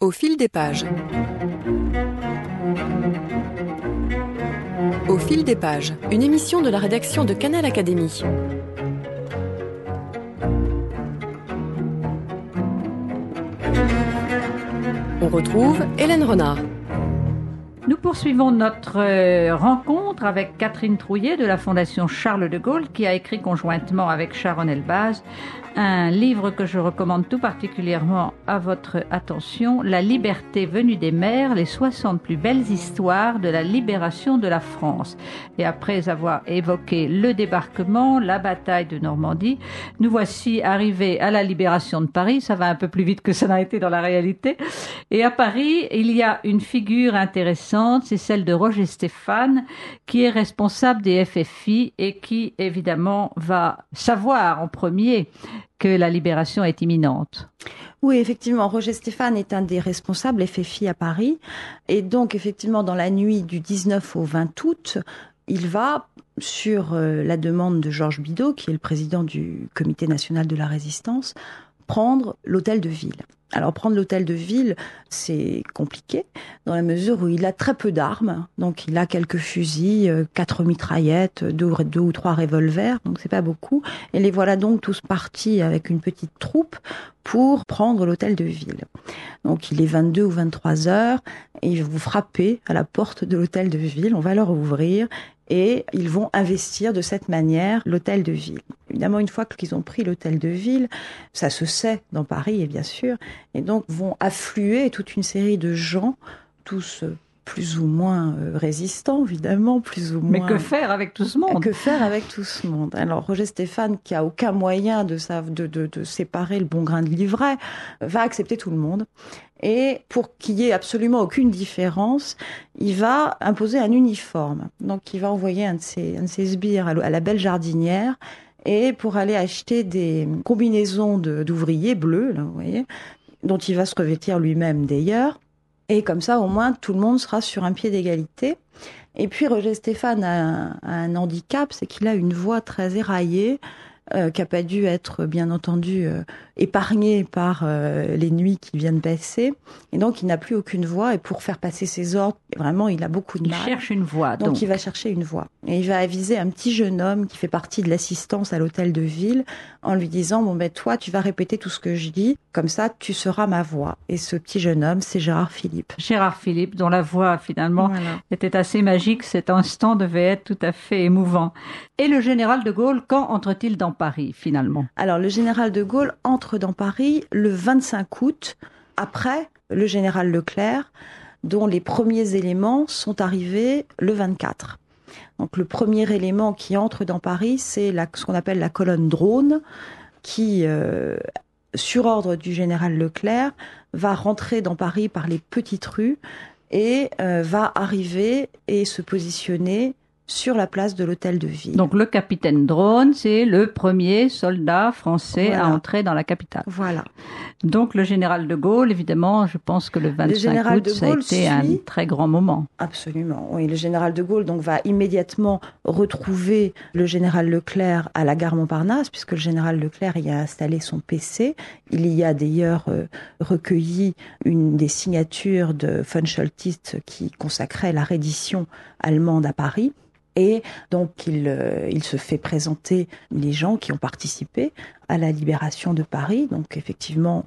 Au fil des pages. Au fil des pages, une émission de la rédaction de Canal Académie. On retrouve Hélène Renard. Nous poursuivons notre rencontre avec Catherine Trouillet de la Fondation Charles de Gaulle qui a écrit conjointement avec Sharon Elbaz un livre que je recommande tout particulièrement à votre attention, La liberté venue des mers, les 60 plus belles histoires de la libération de la France. Et après avoir évoqué le débarquement, la bataille de Normandie, nous voici arrivés à la libération de Paris. Ça va un peu plus vite que ça n'a été dans la réalité. Et à Paris, il y a une figure intéressante, c'est celle de Roger Stéphane, qui est responsable des FFI et qui, évidemment, va savoir en premier que la libération est imminente. Oui, effectivement, Roger Stéphane est un des responsables FFI à Paris. Et donc, effectivement, dans la nuit du 19 au 20 août, il va, sur la demande de Georges Bidault, qui est le président du Comité national de la résistance, prendre l'hôtel de ville. Alors, prendre l'hôtel de ville, c'est compliqué, dans la mesure où il a très peu d'armes. Donc, il a quelques fusils, 4 mitraillettes, 2 ou 3 revolvers, donc c'est pas beaucoup. Et les voilà donc tous partis avec une petite troupe pour prendre l'hôtel de ville. Donc, il est 22 ou 23 heures, et ils vont frapper à la porte de l'hôtel de ville, on va leur ouvrir, et ils vont investir de cette manière l'hôtel de ville. Évidemment, une fois qu'ils ont pris l'hôtel de ville, ça se sait dans Paris, et bien sûr, et donc vont affluer toute une série de gens, tous plus ou moins résistants, évidemment, plus ou moins... Mais que faire avec tout ce monde ? Que faire avec tout ce monde ? Alors, Roger Stéphane, qui a aucun moyen de séparer le bon grain de l'ivraie, va accepter tout le monde. Et pour qu'il y ait absolument aucune différence, il va imposer un uniforme. Donc, il va envoyer un de ses sbires à la belle jardinière, et pour aller acheter des combinaisons d'ouvriers bleus, là, vous voyez, dont il va se revêtir lui-même d'ailleurs. Et comme ça, au moins, tout le monde sera sur un pied d'égalité. Et puis, Roger Stéphane a un handicap, c'est qu'il a une voix très éraillée, qui n'a pas dû être, bien entendu, épargnée par les nuits qui viennent passer. Et donc, il n'a plus aucune voix. Et pour faire passer ses ordres, vraiment, il a beaucoup de mal. Il cherche une voix. Donc, il va chercher une voix. Et il va aviser un petit jeune homme qui fait partie de l'assistance à l'hôtel de ville en lui disant, bon, ben, toi, tu vas répéter tout ce que je dis. Comme ça, tu seras ma voix. Et ce petit jeune homme, c'est Gérard Philipe. Gérard Philipe, dont la voix, finalement, était assez magique. Cet instant devait être tout à fait émouvant. Et le général de Gaulle, quand entre-t-il dans Paris, finalement ? Alors, le général de Gaulle entre dans Paris le 25 août, après le général Leclerc, dont les premiers éléments sont arrivés le 24. Donc, le premier élément qui entre dans Paris, c'est ce qu'on appelle la colonne drone, qui, sur ordre du général Leclerc, va rentrer dans Paris par les petites rues et va arriver et se positionner sur la place de l'hôtel de ville. Donc le capitaine Drone, c'est le premier soldat français à entrer dans la capitale. Voilà. Donc le général de Gaulle, évidemment, je pense que le 25 août, ça a été un très grand moment. Absolument, oui. Le général de Gaulle donc, va immédiatement retrouver le général Leclerc à la gare Montparnasse, puisque le général Leclerc y a installé son PC. Il y a d'ailleurs recueilli une des signatures de von Scholtitz qui consacrait la reddition allemande à Paris. Et donc, il se fait présenter les gens qui ont participé à la libération de Paris. Donc, effectivement,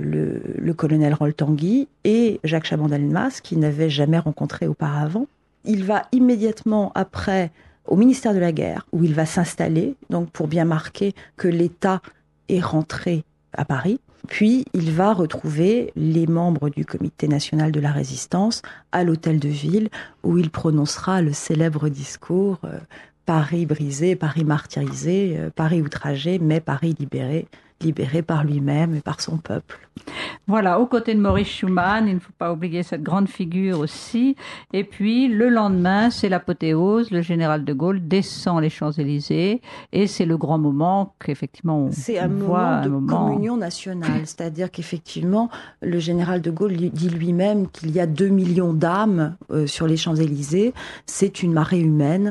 le colonel Rol-Tanguy et Jacques Chaban-Delmas, qu'il n'avait jamais rencontré auparavant. Il va immédiatement après au ministère de la Guerre, où il va s'installer, donc pour bien marquer que l'État est rentré à Paris. Puis, il va retrouver les membres du Comité national de la résistance à l'hôtel de ville, où il prononcera le célèbre discours « Paris brisé, Paris martyrisé, Paris outragé, mais Paris libéré ». Libéré par lui-même et par son peuple. Voilà, aux côtés de Maurice Schumann, il ne faut pas oublier cette grande figure aussi. Et puis, le lendemain, c'est l'apothéose, le général de Gaulle descend les Champs-Élysées et c'est le grand moment qu'effectivement on c'est un voit. Moment de communion nationale, c'est-à-dire qu'effectivement, le général de Gaulle dit lui-même qu'il y a 2 millions d'âmes sur les Champs-Élysées, c'est une marée humaine.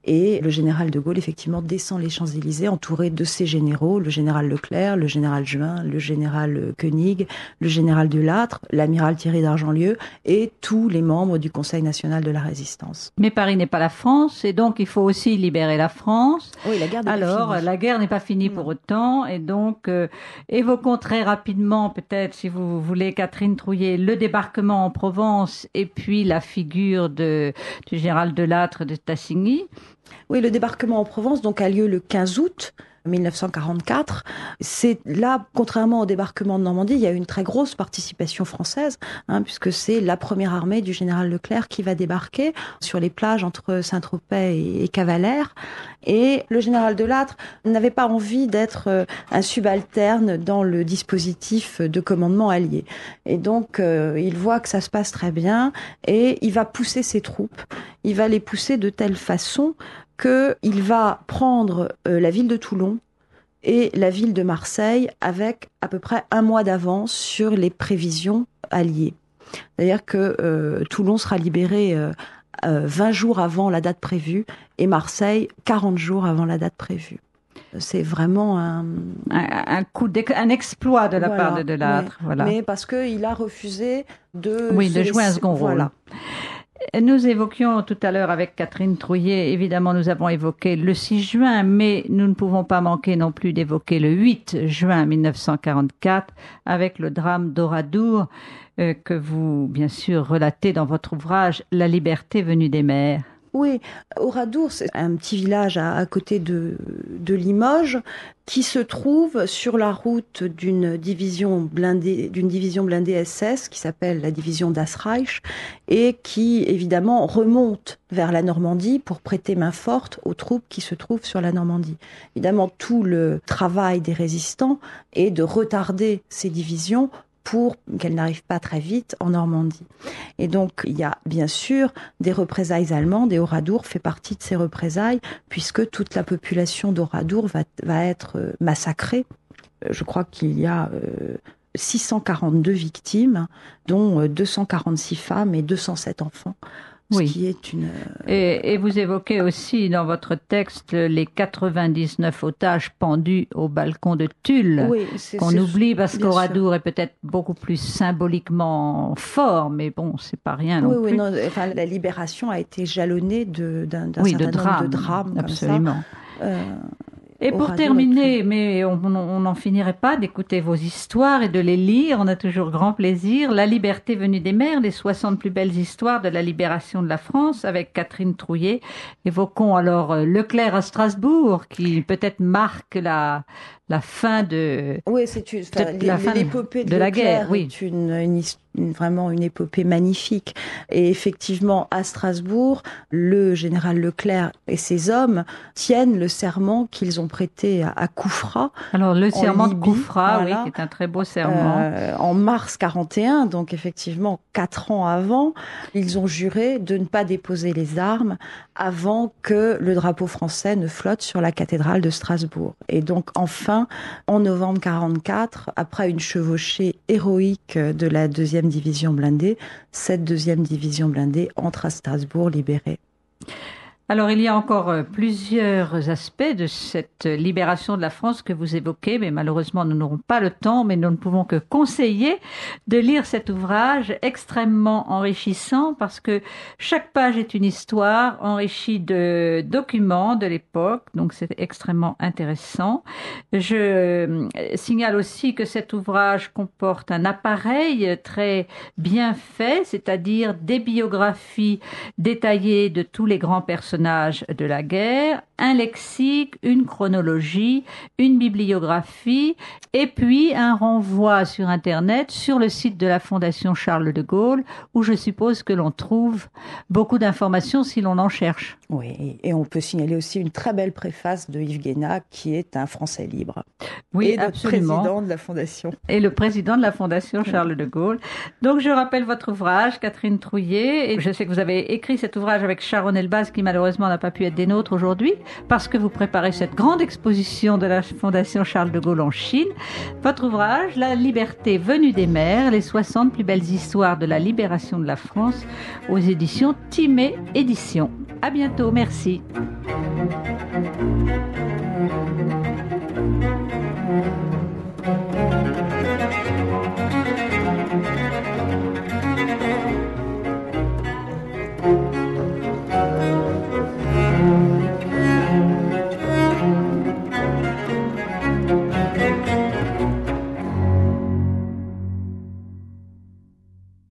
Et le général de Gaulle, effectivement, descend les Champs-Élysées entouré de ses généraux, le général Leclerc, le général Juin, le général Koenig, le général Delattre, l'amiral Thierry d'Argentlieu et tous les membres du Conseil national de la Résistance. Mais Paris n'est pas la France, et donc il faut aussi libérer la France. Oui, la guerre n'est pas finie. La guerre n'est pas finie pour autant, et donc évoquons très rapidement, peut-être, si vous voulez, Catherine Trouillet, le débarquement en Provence et puis la figure du général Delattre de Tassigny. Oui, le débarquement en Provence donc a lieu le 15 août 1944. C'est là, contrairement au débarquement de Normandie, il y a eu une très grosse participation française, puisque c'est la première armée du général Leclerc qui va débarquer sur les plages entre Saint-Tropez et Cavalère. Et le général Delattre n'avait pas envie d'être un subalterne dans le dispositif de commandement allié. Et donc, il voit que ça se passe très bien et il va pousser ses troupes. Il va les pousser de telle façon qu'il va prendre la ville de Toulon et la ville de Marseille avec à peu près un mois d'avance sur les prévisions alliées. C'est-à-dire que Toulon sera libéré 20 jours avant la date prévue et Marseille 40 jours avant la date prévue. C'est vraiment un exploit de la part de Delattre. Oui. Voilà. Mais parce qu'il a refusé de jouer un second rôle. Voilà. Nous évoquions tout à l'heure avec Catherine Trouillet, évidemment nous avons évoqué le 6 juin, mais nous ne pouvons pas manquer non plus d'évoquer le 8 juin 1944 avec le drame d'Oradour que vous, bien sûr, relatez dans votre ouvrage « La liberté venue des mers ». Oui, Oradour, c'est un petit village à côté de Limoges qui se trouve sur la route d'une division blindée SS qui s'appelle la division Das Reich et qui évidemment remonte vers la Normandie pour prêter main forte aux troupes qui se trouvent sur la Normandie. Évidemment, tout le travail des résistants est de retarder ces divisions pour qu'elle n'arrive pas très vite en Normandie. Et donc, il y a bien sûr des représailles allemandes et Oradour fait partie de ces représailles puisque toute la population d'Oradour va être massacrée. Je crois qu'il y a 642 victimes, dont 246 femmes et 207 enfants. Ce qui est une... Et vous évoquez aussi dans votre texte les 99 otages pendus au balcon de Tulle, qu'on oublie parce qu'Oradour est peut-être beaucoup plus symboliquement fort, mais bon, c'est pas rien non plus. Non, enfin, la libération a été jalonnée d'un certain nombre de drames. Absolument. Comme ça. Et pour terminer, mais on n'en finirait pas d'écouter vos histoires et de les lire, on a toujours grand plaisir. La liberté venue des mers, les 60 plus belles histoires de la libération de la France avec Catherine Trouillet. Évoquons alors Leclerc à Strasbourg qui peut-être marque la fin de l'épopée de la guerre. Oui. Est vraiment une épopée magnifique. Et effectivement, à Strasbourg, le général Leclerc et ses hommes tiennent le serment qu'ils ont prêté à Koufra. Alors, le serment de Koufra, voilà, qui est un très beau serment. En mars 41, donc effectivement 4 ans avant, ils ont juré de ne pas déposer les armes avant que le drapeau français ne flotte sur la cathédrale de Strasbourg. Et donc, enfin, en novembre 44, après une chevauchée héroïque de la 2e division blindée, cette 2e division blindée entre à Strasbourg libérée. Alors, il y a encore plusieurs aspects de cette libération de la France que vous évoquez, mais malheureusement, nous n'aurons pas le temps, mais nous ne pouvons que conseiller de lire cet ouvrage extrêmement enrichissant parce que chaque page est une histoire enrichie de documents de l'époque, donc c'est extrêmement intéressant. Je signale aussi que cet ouvrage comporte un appareil très bien fait, c'est-à-dire des biographies détaillées de tous les grands personnages de la guerre, un lexique, une chronologie, une bibliographie et puis un renvoi sur Internet sur le site de la Fondation Charles de Gaulle où je suppose que l'on trouve beaucoup d'informations si l'on en cherche. Oui, et on peut signaler aussi une très belle préface de Yves Guéna qui est un Français libre. Oui, et absolument. Président de la Fondation. Et le président de la Fondation Charles de Gaulle. Donc je rappelle votre ouvrage, Catherine Trouillet, et je sais que vous avez écrit cet ouvrage avec Sharon Elbaz qui malheureusement n'a pas pu être des nôtres aujourd'hui. parce que vous préparez cette grande exposition de la Fondation Charles de Gaulle en Chine. Votre ouvrage, La liberté venue des mers, les 60 plus belles histoires de la libération de la France, aux éditions Timée Éditions. À bientôt, merci.